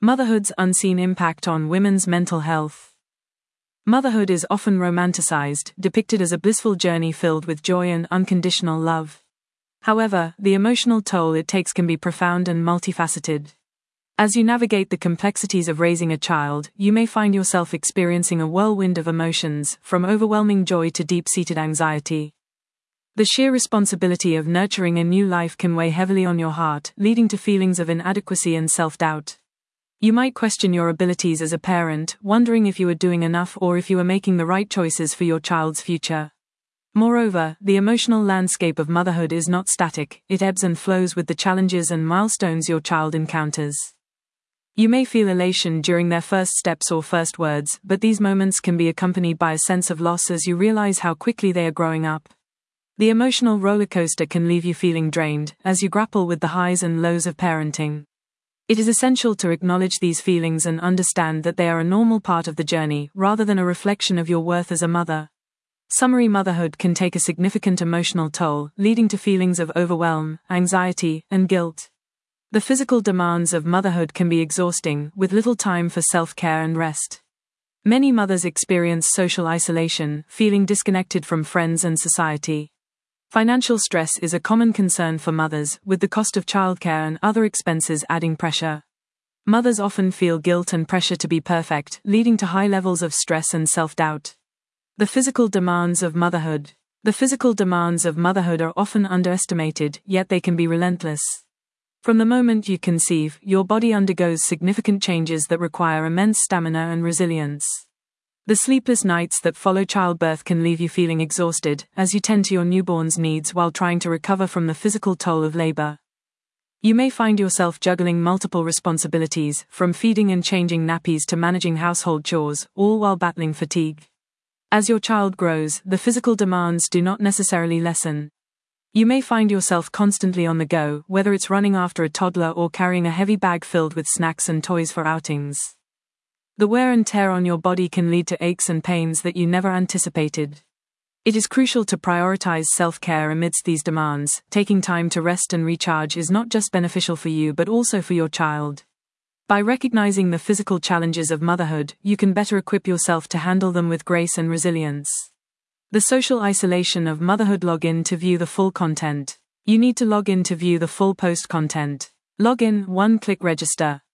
Motherhood's unseen impact on women's mental health. Motherhood is often romanticized, depicted as a blissful journey filled with joy and unconditional love. However, the emotional toll it takes can be profound and multifaceted. As you navigate the complexities of raising a child, you may find yourself experiencing a whirlwind of emotions, from overwhelming joy to deep-seated anxiety. The sheer responsibility of nurturing a new life can weigh heavily on your heart, leading to feelings of inadequacy and self-doubt. You might question your abilities as a parent, wondering if you are doing enough or if you are making the right choices for your child's future. Moreover, the emotional landscape of motherhood is not static, it ebbs and flows with the challenges and milestones your child encounters. You may feel elation during their first steps or first words, but these moments can be accompanied by a sense of loss as you realize how quickly they are growing up. The emotional roller coaster can leave you feeling drained, as you grapple with the highs and lows of parenting. It is essential to acknowledge these feelings and understand that they are a normal part of the journey, rather than a reflection of your worth as a mother. Summary: motherhood can take a significant emotional toll, leading to feelings of overwhelm, anxiety, and guilt. The physical demands of motherhood can be exhausting, with little time for self-care and rest. Many mothers experience social isolation, feeling disconnected from friends and society. Financial stress is a common concern for mothers, with the cost of childcare and other expenses adding pressure. Mothers often feel guilt and pressure to be perfect, leading to high levels of stress and self-doubt. The physical demands of motherhood. The physical demands of motherhood are often underestimated, yet they can be relentless. From the moment you conceive, your body undergoes significant changes that require immense stamina and resilience. The sleepless nights that follow childbirth can leave you feeling exhausted, as you tend to your newborn's needs while trying to recover from the physical toll of labor. You may find yourself juggling multiple responsibilities, from feeding and changing nappies to managing household chores, all while battling fatigue. As your child grows, the physical demands do not necessarily lessen. You may find yourself constantly on the go, whether it's running after a toddler or carrying a heavy bag filled with snacks and toys for outings. The wear and tear on your body can lead to aches and pains that you never anticipated. It is crucial to prioritize self-care amidst these demands. Taking time to rest and recharge is not just beneficial for you but also for your child. By recognizing the physical challenges of motherhood, you can better equip yourself to handle them with grace and resilience. The social isolation of motherhood. Log in to view the full content. You need to log in to view the full post content. Log in, one-click register.